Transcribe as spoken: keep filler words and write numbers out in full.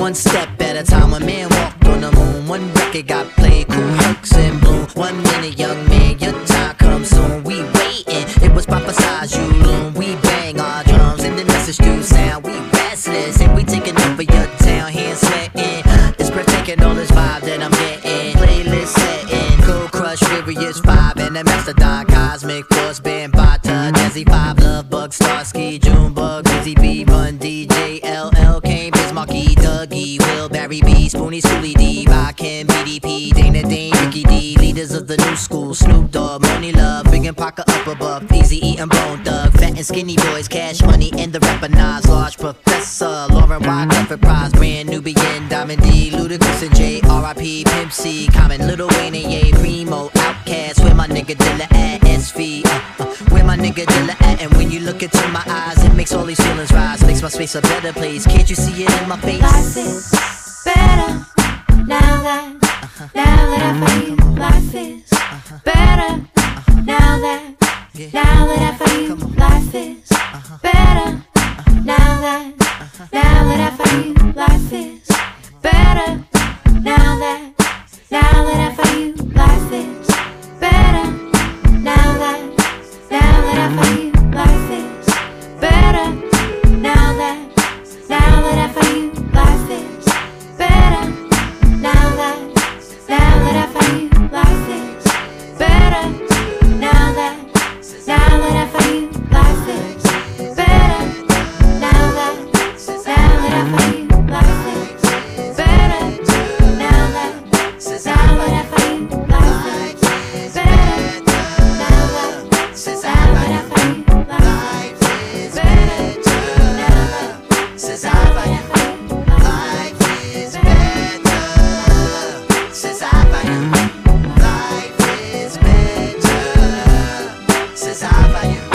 one step at a time. When man walked on the moon, one record got played, cool hooks and bloom. One minute, young man, your time comes soon. We waiting, it was prophesized you loom. We bang our drums and the message do sound. We restless and we taking over your town, hands sweating. It's breathtaking, all this vibe that I'm getting. Playlist setting, Cold Crush, Furious Five, and the Mastodon, Cosmic Force, Bambata, Jazzy Five, Love Bug, Starsky, Junebug, Busy Bee, Bun, D J, L L, Kane, Bismarcky, Dougie, Will, Barry B, Spoonie, Schoolie D, Rakim, B D P, Dana Dane, Ricky D, leaders of the new school, Snoop Dogg, Money Love, Big and Parker up above, Easy E and Bone Thug, Fat and Skinny Boys, Cash Money, and the rapper Nas, Large Professor, Lauren Wyclef, Prize, Brand Nubian, Diamond D, Ludacris and J, R I P, Pimp C, Common, Lil Wayne and Ye, Primo, Outkast, where my nigga Dilla at, S V, uh, uh, where my nigga Dilla at, and when you look into my eyes, it makes all these feelings rise, makes my space a better place, can't you see it in my face? Life is better now that, uh-huh. now that I found you. Life is uh-huh. better uh-huh. now that, yeah. now that I found you. Life is uh-huh. better uh-huh. now that, uh-huh. now that I found you. Life is better now that, now that I found you. Life is better now that, now that I found you. Life is better now that, now that I found you. Life is better now that, now that I found you. Life is better now that, now that I found you. Life is better now that, now that I found you. Life is better now that, now that I found you. Life is better now that, now that I found you. Life is better now that, since I found you. Life is better since I found you. Life is better since I found you.